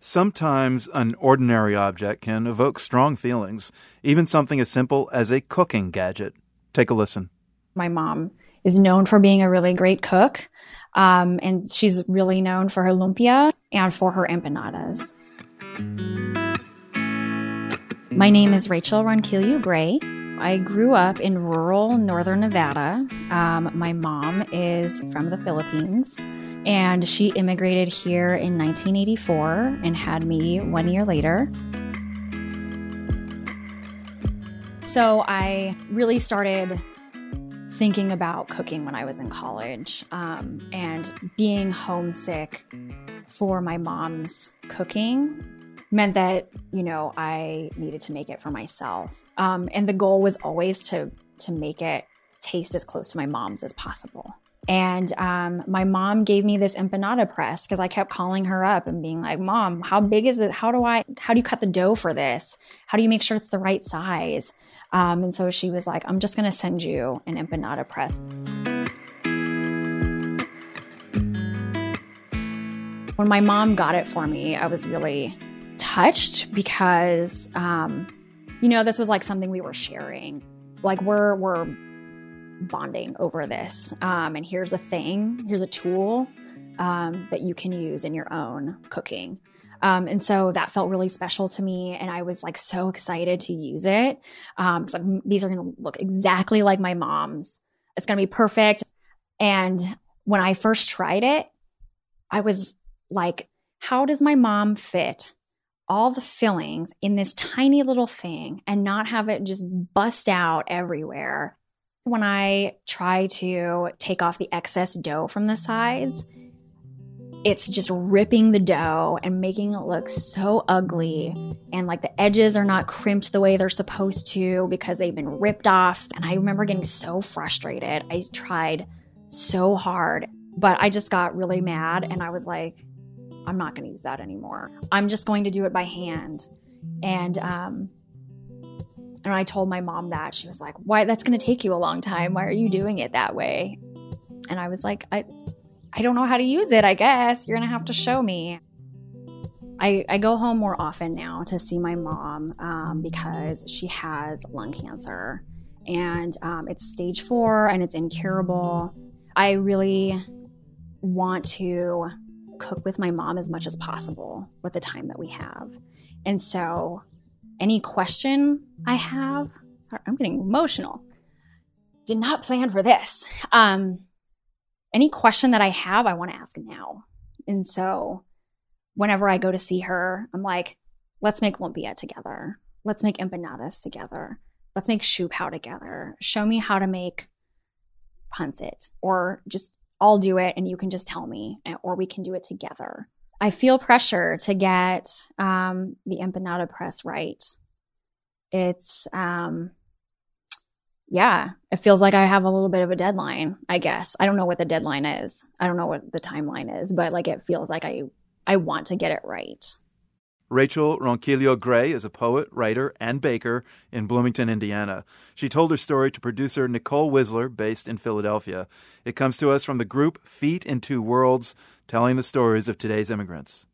Sometimes an ordinary object can evoke strong feelings, even something as simple as a cooking gadget. Take a listen. My mom is known for being a really great cook, and she's really known for her lumpia and for her empanadas. My name is Rachel Ronquillo Gray. I grew up in rural northern Nevada. My mom is from the Philippines, and she immigrated here in 1984 and had me 1 year later. So I really started thinking about cooking when I was in college, and being homesick for my mom's cooking meant that, I needed to make it for myself. And the goal was always to make it taste as close to my mom's as possible. And my mom gave me this empanada press because I kept calling her up and being like, Mom, how big is it? How do you cut the dough for this? How do you make sure it's the right size? And so she was like, I'm just going to send you an empanada press. When my mom got it for me, I was really touched because, this was like something we were sharing. Like we're bonding over this. And here's a tool that you can use in your own cooking. And so that felt really special to me. And I was like so excited to use it. These are going to look exactly like my mom's. It's going to be perfect. And when I first tried it, I was like, how does my mom fit all the fillings in this tiny little thing and not have it just bust out everywhere? When I try to take off the excess dough from the sides, it's just ripping the dough and making it look so ugly. And like the edges are not crimped the way they're supposed to because they've been ripped off. And I remember getting so frustrated. I tried so hard, but I just got really mad. And I was like, I'm not going to use that anymore. I'm just going to do it by hand. And I told my mom that. She was like, why? That's going to take you a long time. Why are you doing it that way? And I was like, I don't know how to use it, I guess. You're going to have to show me. I go home more often now to see my mom because she has lung cancer. And it's stage 4 and it's incurable. I really want to cook with my mom as much as possible with the time that we have. And so any question I have, sorry, I'm getting emotional. Did not plan for this. Any question that I have, I want to ask now. And so whenever I go to see her, I'm like, let's make lumpia together. Let's make empanadas together. Let's make siu pao together. Show me how to make pancit, or just I'll do it and you can just tell me, or we can do it together. I feel pressure to get the empanada press right. It's, it feels like I have a little bit of a deadline, I guess. I don't know what the deadline is. I don't know what the timeline is, but like it feels like I want to get it right. Rachel Ronquillo Gray is a poet, writer, and baker in Bloomington, Indiana. She told her story to producer Nicole Whistler, based in Philadelphia. It comes to us from the group Feet in Two Worlds, telling the stories of today's immigrants.